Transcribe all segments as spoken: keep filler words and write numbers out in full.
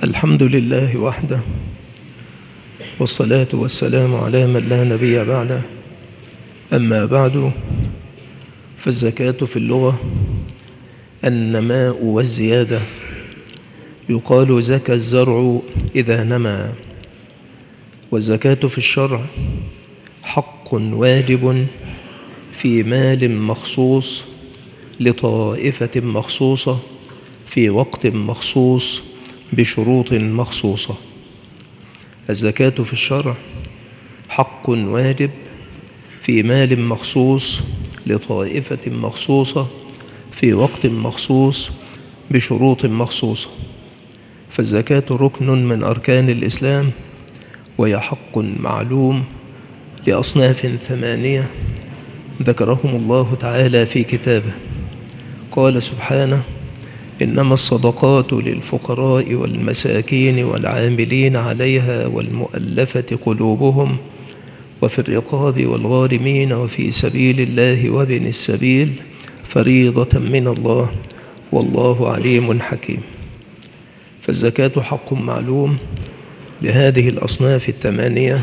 الحمد لله وحده، والصلاة والسلام على من لا نبي بعده. أما بعد، فالزكاة في اللغة النماء والزيادة. يقال زكى الزرع إذا نمى. والزكاة في الشرع حق واجب في مال مخصوص لطائفة مخصوصة في وقت مخصوص بشروط مخصوصة. الزكاة في الشرع حق واجب في مال مخصوص لطائفة مخصوصة في وقت مخصوص بشروط مخصوصة. فالزكاة ركن من أركان الإسلام، وهي حق معلوم لأصناف ثمانية ذكرهم الله تعالى في كتابه. قال سبحانه: إنما الصدقات للفقراء والمساكين والعاملين عليها والمؤلفة قلوبهم وفي الرقاب والغارمين وفي سبيل الله وابن السبيل فريضة من الله والله عليم حكيم. فالزكاة حق معلوم لهذه الأصناف الثمانية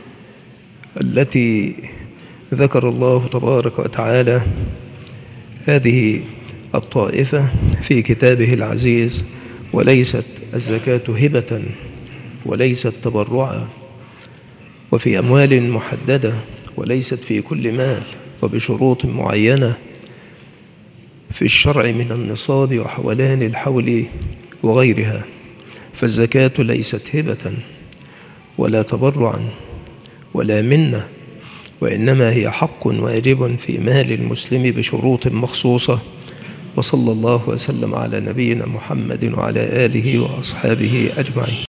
التي ذكر الله تبارك وتعالى هذه الطائفة في كتابه العزيز. وليست الزكاة هبة وليست تبرعا، وفي أموال محددة، وليست في كل مال، وبشروط معينة في الشرع من النصاب وحولان الحول وغيرها. فالزكاة ليست هبة ولا تبرعا ولا منة، وإنما هي حق واجب في مال المسلم بشروط مخصوصة. وصلى الله وسلم على نبينا محمد وعلى آله وأصحابه أجمعين.